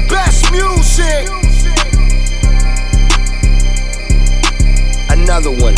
best music. Another one.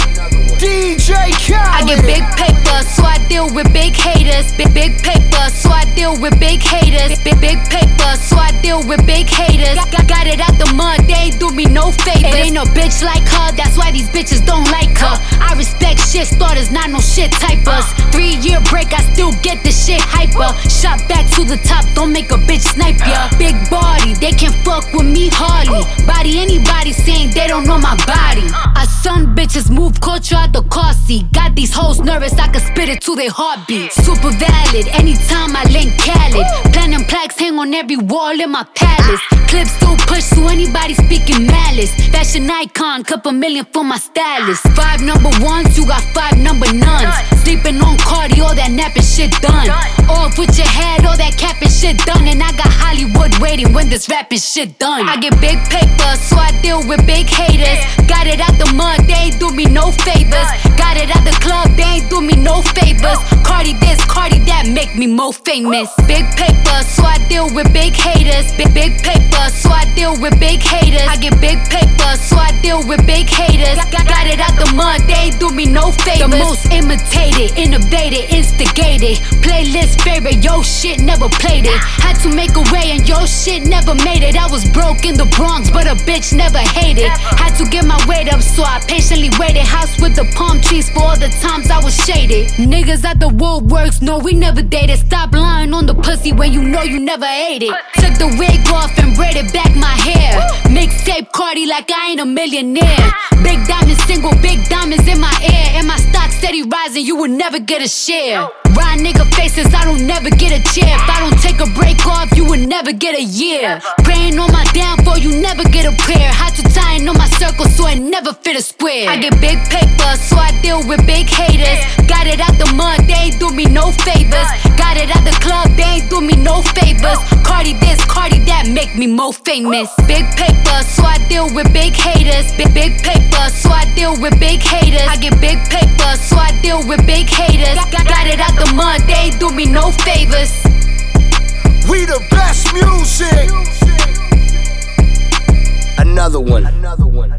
DJ Khaled. I get big paper, so I deal with big haters. Big paper, so I deal with big haters. Big paper, so I deal with big haters. Got it out the mud, they ain't do me no favors. It ain't no bitch like her, that's why these bitches don't like her. I respect shit starters, not no shit typers. 3-year break, I still get the shit hyper. Shot back to the top, don't make a bitch snipe ya. Big body, they can fuck with me hardly. Body anybody saying they don't know my body. I son bitches move culture out the car seat. Got these hoes nervous, I can spit it to their heartbeat. Super valid, anytime I link Khaled. Platinum plaques hang on every wall in my palace. Clips still push to anybody speaking malice. Fashion icon, couple million for my stylist. 5 number ones, you got 5 number nuns. Sleeping on Cardi, all that napping shit done. Off with your head, all that capping shit done. And I got Hollywood waiting when this rapping shit done. I get big paper, so I deal with big haters. Got it out the mud, they ain't do me no favors. Got it out the club, they ain't do me no favors. Cardi this, Cardi that, make me more famous. Big paper, so I deal with big haters. Big paper, so I deal with big haters. I get big paper, so I deal with big haters. Got it out the mud, they ain't do me no favors. The most imitated, innovated, instigated. Playlist favorite, yo shit never played it. Had to make a way and yo shit never made it. I was broke in the Bronx, but a bitch never hated. Had to get my weight up, so I patiently waited. House with the palm trees for all the times I was shaded. Niggas at the Woolworks, no we never dated. Stop lying on the pussy when you know you never ate it. Took the wig off and braided back my hair. Mixtape Cardi like I ain't a millionaire. Big diamonds single, big diamonds in my ear. And my stock steady rising, you will never get a share. Ride nigga faces, I don't never get a chair. If I don't take a break off, you would never get a year. Praying on my downfall, you never get a prayer. Had to tie on my circle so I never fit a square. I get big paper, so I deal with big haters. Got it out the mud, they ain't do me no favors. Got it out the club, they ain't do me no favors. Cardi this, Cardi that, make me more famous. Big paper, so I deal with big haters. Big paper, so I deal with big haters. I get big paper, so I deal with big haters. Got it out the mud, they ain't do me no favors. We the best music. Another one.